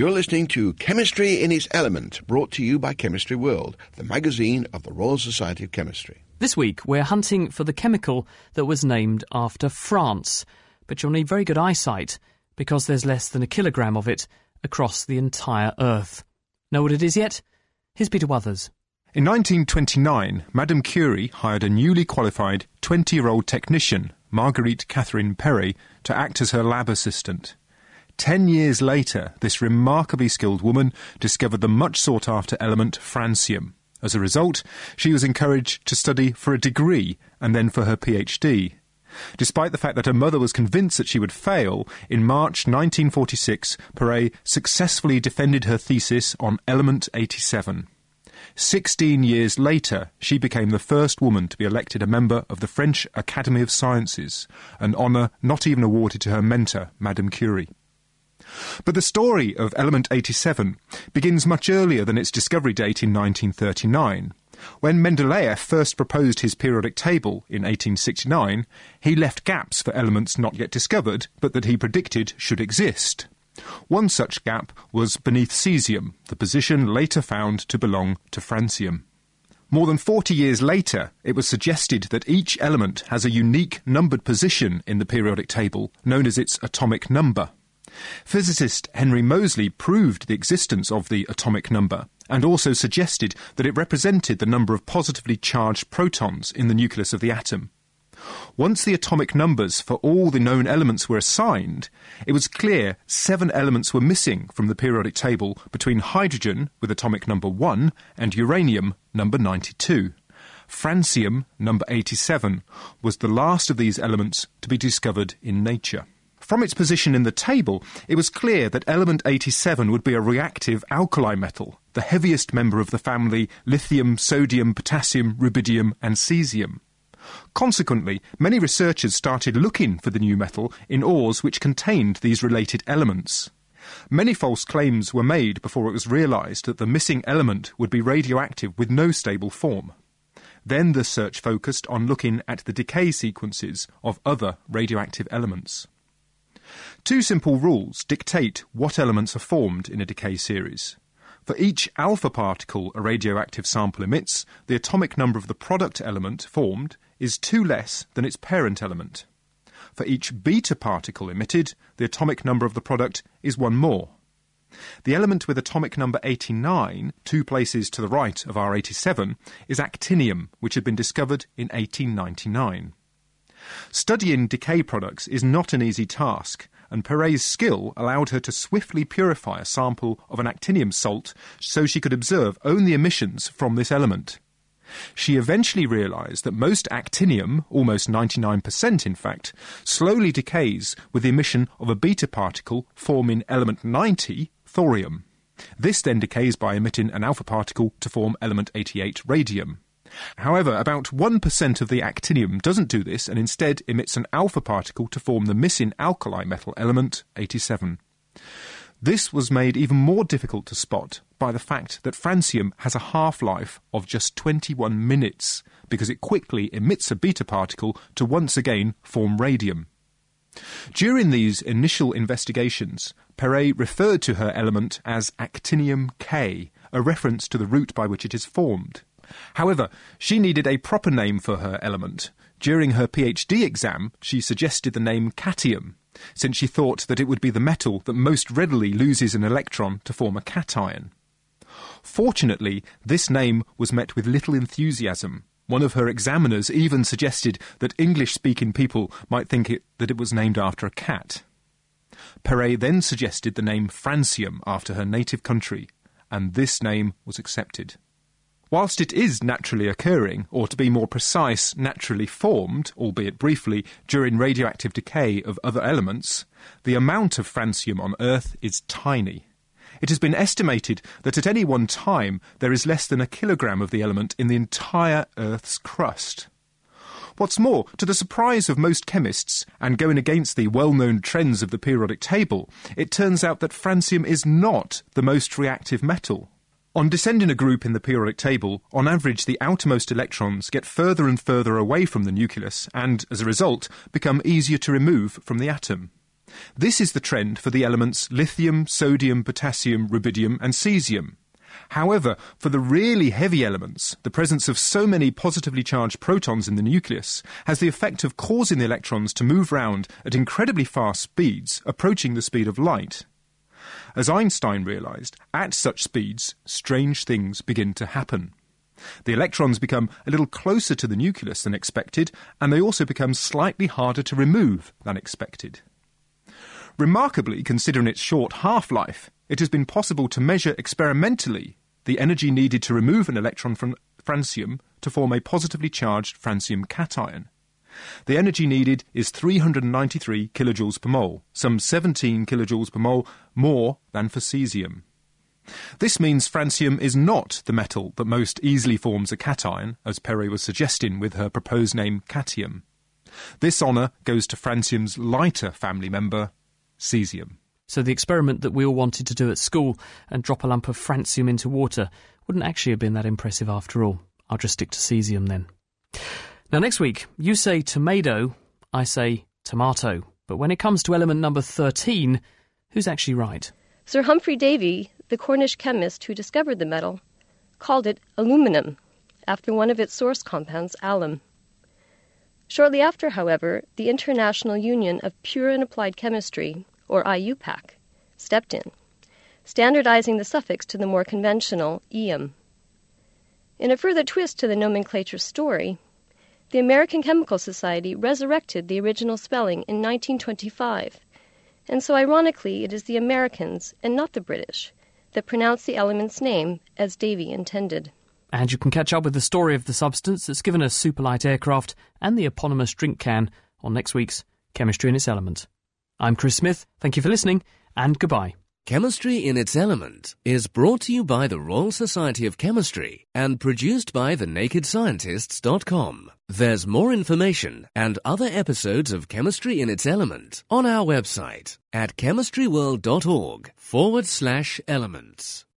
You're listening to Chemistry in its Element, brought to you by Chemistry World, the magazine of the Royal Society of Chemistry. This week, we're hunting for the chemical that was named after France. But you'll need very good eyesight, because there's less than a kilogram of it across the entire Earth. Know what it is yet? Here's Peter Wuthers. In 1929, Madame Curie hired a newly qualified 20-year-old technician, Marguerite Catherine Perret, to act as her lab assistant. 10 years later, this remarkably skilled woman discovered the much sought-after element francium. As a result, she was encouraged to study for a degree and then for her PhD. Despite the fact that her mother was convinced that she would fail, in March 1946, Perret successfully defended her thesis on element 87. 16 years later, she became the first woman to be elected a member of the French Academy of Sciences, an honour not even awarded to her mentor, Madame Curie. But the story of element 87 begins much earlier than its discovery date in 1939. When Mendeleev first proposed his periodic table in 1869, he left gaps for elements not yet discovered, but that he predicted should exist. One such gap was beneath cesium, the position later found to belong to francium. More than 40 years later, it was suggested that each element has a unique numbered position in the periodic table, known as its atomic number. Physicist Henry Moseley proved the existence of the atomic number and also suggested that it represented the number of positively charged protons in the nucleus of the atom. Once the atomic numbers for all the known elements were assigned, it was clear 7 elements were missing from the periodic table between hydrogen, with atomic number 1, and uranium, number 92. Francium, number 87, was the last of these elements to be discovered in nature. From its position in the table, it was clear that element 87 would be a reactive alkali metal, the heaviest member of the family lithium, sodium, potassium, rubidium and cesium. Consequently, many researchers started looking for the new metal in ores which contained these related elements. Many false claims were made before it was realised that the missing element would be radioactive with no stable form. Then the search focused on looking at the decay sequences of other radioactive elements. 2 simple rules dictate what elements are formed in a decay series. For each alpha particle a radioactive sample emits, the atomic number of the product element formed is 2 less than its parent element. For each beta particle emitted, the atomic number of the product is 1 more. The element with atomic number 89, 2 places to the right of our 87, is actinium, which had been discovered in 1899. Studying decay products is not an easy task, and Perret's skill allowed her to swiftly purify a sample of an actinium salt so she could observe only emissions from this element. She eventually realised that most actinium, almost 99% in fact, slowly decays with the emission of a beta particle forming element 90, thorium. This then decays by emitting an alpha particle to form element 88, radium. However, about 1% of the actinium doesn't do this and instead emits an alpha particle to form the missing alkali metal element 87. This was made even more difficult to spot by the fact that francium has a half-life of just 21 minutes because it quickly emits a beta particle to once again form radium. During these initial investigations, Perret referred to her element as actinium K, a reference to the route by which it is formed. However, she needed a proper name for her element. During her PhD exam, she suggested the name catium, since she thought that it would be the metal that most readily loses an electron to form a cation. Fortunately, this name was met with little enthusiasm. One of her examiners even suggested that English-speaking people might think that it was named after a cat. Perret then suggested the name francium after her native country, and this name was accepted. Whilst it is naturally occurring, or to be more precise, naturally formed, albeit briefly, during radioactive decay of other elements, the amount of francium on Earth is tiny. It has been estimated that at any one time there is less than a kilogram of the element in the entire Earth's crust. What's more, to the surprise of most chemists, and going against the well-known trends of the periodic table, it turns out that francium is not the most reactive metal. On descending a group in the periodic table, on average the outermost electrons get further and further away from the nucleus and, as a result, become easier to remove from the atom. This is the trend for the elements lithium, sodium, potassium, rubidium and cesium. However, for the really heavy elements, the presence of so many positively charged protons in the nucleus has the effect of causing the electrons to move round at incredibly fast speeds, approaching the speed of light. As Einstein realised, at such speeds, strange things begin to happen. The electrons become a little closer to the nucleus than expected, and they also become slightly harder to remove than expected. Remarkably, considering its short half-life, it has been possible to measure experimentally the energy needed to remove an electron from francium to form a positively charged francium cation. The energy needed is 393 kilojoules per mole, some 17 kilojoules per mole more than for cesium. This means francium is not the metal that most easily forms a cation, as Perret was suggesting with her proposed name cadmium. This honour goes to francium's lighter family member, cesium. So the experiment that we all wanted to do at school and drop a lump of francium into water wouldn't actually have been that impressive after all. I'll just stick to cesium then. Now next week, you say tomato, I say tomato. But when it comes to element number 13, who's actually right? Sir Humphrey Davy, the Cornish chemist who discovered the metal, called it aluminum, after one of its source compounds, alum. Shortly after, however, the International Union of Pure and Applied Chemistry, or IUPAC, stepped in, standardizing the suffix to the more conventional ium. In a further twist to the nomenclature story, the American Chemical Society resurrected the original spelling in 1925, and so ironically it is the Americans, and not the British, that pronounce the element's name as Davy intended. And you can catch up with the story of the substance that's given us superlight aircraft and the eponymous drink can on next week's Chemistry in its Element. I'm Chris Smith, thank you for listening, and goodbye. Chemistry in its Element is brought to you by the Royal Society of Chemistry and produced by thenakedscientists.com. There's more information and other episodes of Chemistry in its Element on our website at chemistryworld.org/elements.